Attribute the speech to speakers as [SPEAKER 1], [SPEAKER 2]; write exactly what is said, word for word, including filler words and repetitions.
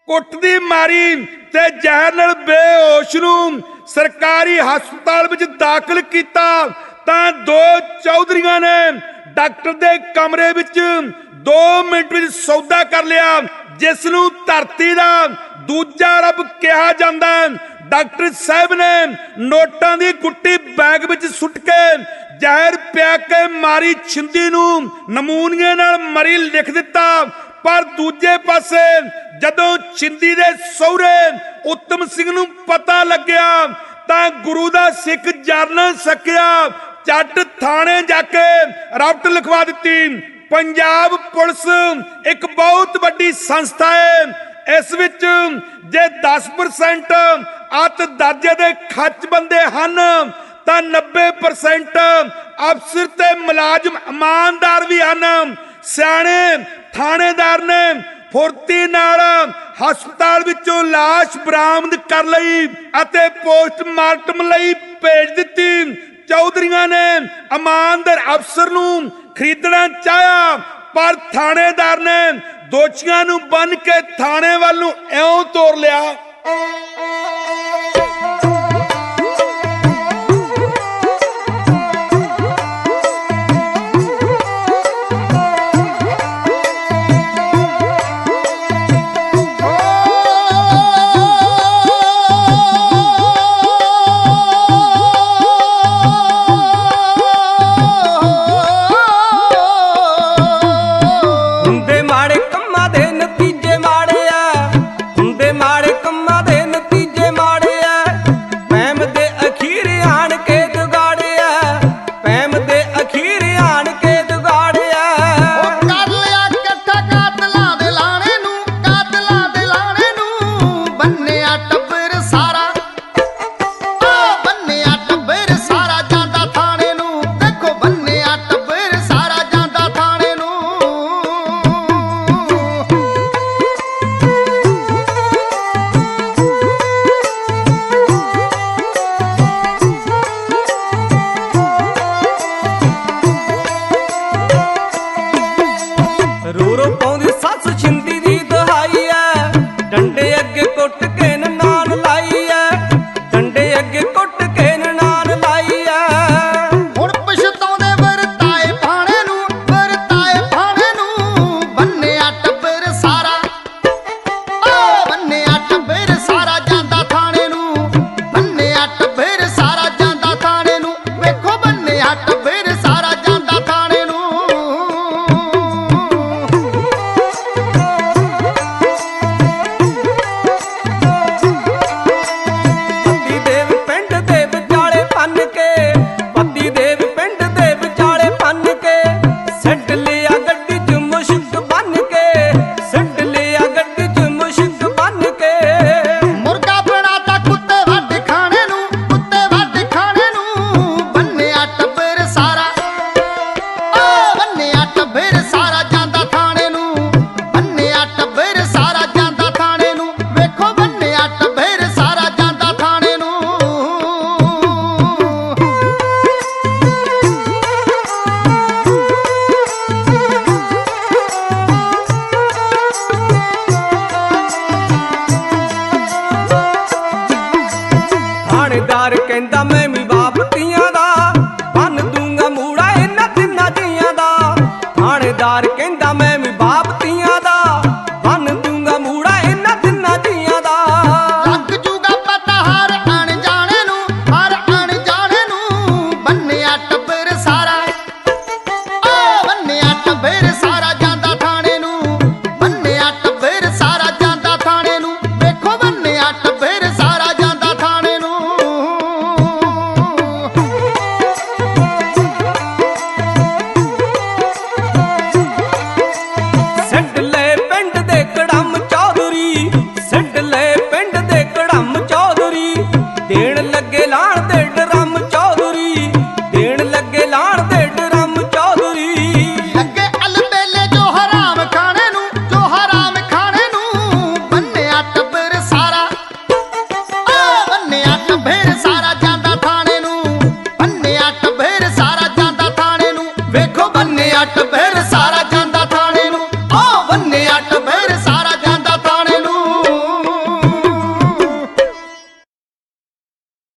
[SPEAKER 1] कुट दी मारी ते जहर नाल बेहोश नूं सरकारी हस्पताल विच दाखिल कीता तां दो चौधरीआं ने डॉक्टर दे कमरे विच दो मिनट विच सौदा कर लिया, जिस नूं धरती दा दूजा रब कहा जांदा है। डॉक्टर साहब ने नोटां दी गुट्टी बैग विच सुट के जहर पिया के मारी छिंदी नूं नमूनिए नाल मरी लिख दिता। पर दूजे पासे जदों छिंदी दे सहुरे उत्तम सिंह नूं पता लग्या तां गुरु दा सिख जरनल सकिया झट थाने जाके रावट लिखवा दी। पंजाब पुलिस एक बहुत बड़ी संस्था है, इस विच जे दस परसेंट अत दर्जे दे खच बंदे हन तां नब्बे परसेंट अफसर ते मुलाजम ईमानदार भी हन। सियाणे थानेदार ने फुर्ती नाल हस्पताल विचों लाश बरामद कर लई अते पोस्टमार्टम लई भेज दित्ती। चौधरीआं ने ईमानदार अफसर नूं खरीदना चाहया, पर थानेदार ने दोषियां नूं बन के थाने वल नूं इउं तोर लिया।